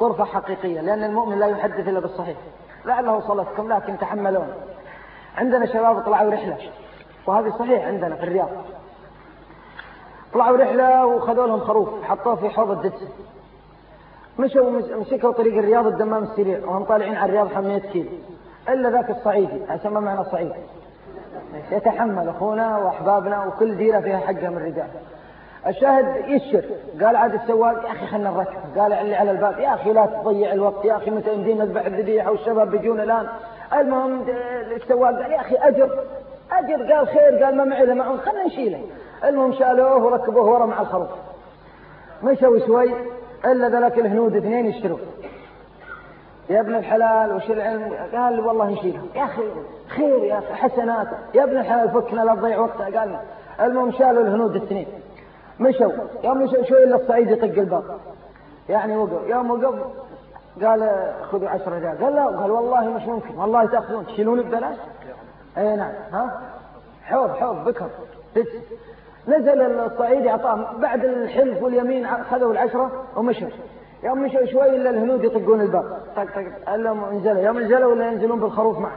طرفة حقيقية، لأن المؤمن لا يحدث إلا بالصحيح. لعله وصلتكم لكن تحملون. عندنا شباب طلعوا رحلة، وهذه صحيح عندنا في الرياض، طلعوا رحلة وخذوا لهم خروف حطوه في حوض الدجل، مشوا مسكوا طريق الرياض الدمام السريع وهم طالعين على الرياض 500 كيلو، إلا ذاك الصعيدي عشان ما معنى صعيدي يتحمل أخونا وأحبابنا وكل ديرة فيها حقها من الرجال. الشاهد يشر، قال عاد السواق يا أخي خلنا نركب، قال اللي على الباب يا أخي لا تضيع الوقت يا أخي متى يمدين نذبح الذبيحة والشباب بيجون الآن. المهم السواق قال يا أخي أجر، قال خير، قال ما معي إلا معهم خلنا نشيله. المهم شالوه وركبوه ورا مع الخروف، مشوا شوي إلا ذلك الهنود 2 يشتروا. يا ابن الحلال وش العلم؟ قال والله نشيله. يا أخي خير يا أخي حسنات يا ابن الحلال فكنا لا تضيع وقتها. قال المهم شالوا الهنود 2 مشوا. يوم مشوا شوي إلا الصعيد يطق الباب، يعني وقف. يوم وقف قال خذوا 10 ريال. قال لا، قال والله مش ممكن، والله تأخذون تشيلون ببلاش. اي نعم، ها حوض بكر. نزل الصعيدي أعطاهم بعد الحلف واليمين، خذوا 10 ومشوا. يوم مشوا شوي إلا الهنود يطقون الباب، طق قال لهم انزلوا. يوم نزلوا ولا ينزلون بالخروف معه.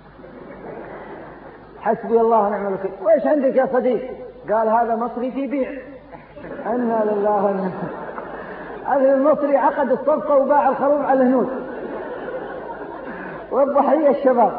حسبي الله ونعم الوكيل. وإيش عندك يا صديق؟ قال هذا مصري في بيع. إنا لله وإنا هذا المصري عقد الصفقة وباع الخروف على الهنود، والضحية الشباب.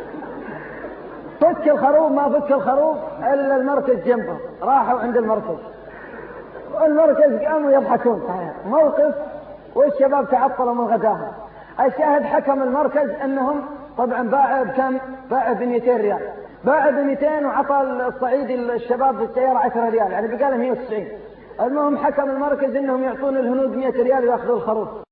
فك الخروف ما فك الخروف إلا المركز جنبه، راحوا عند المركز والمركز قاموا يضحكون موقف، والشباب تعطلوا من غداهم. الشاهد حكم المركز أنهم طبعا باع بكم؟ باع ب200 ريال، باع ب200 وعطى الصعيدي الشباب في السيارة 10 ريال، يعني بقاله 190. المهم حكم المركز أنهم يعطون الهنود 100 ريال ويأخذوا الخروف.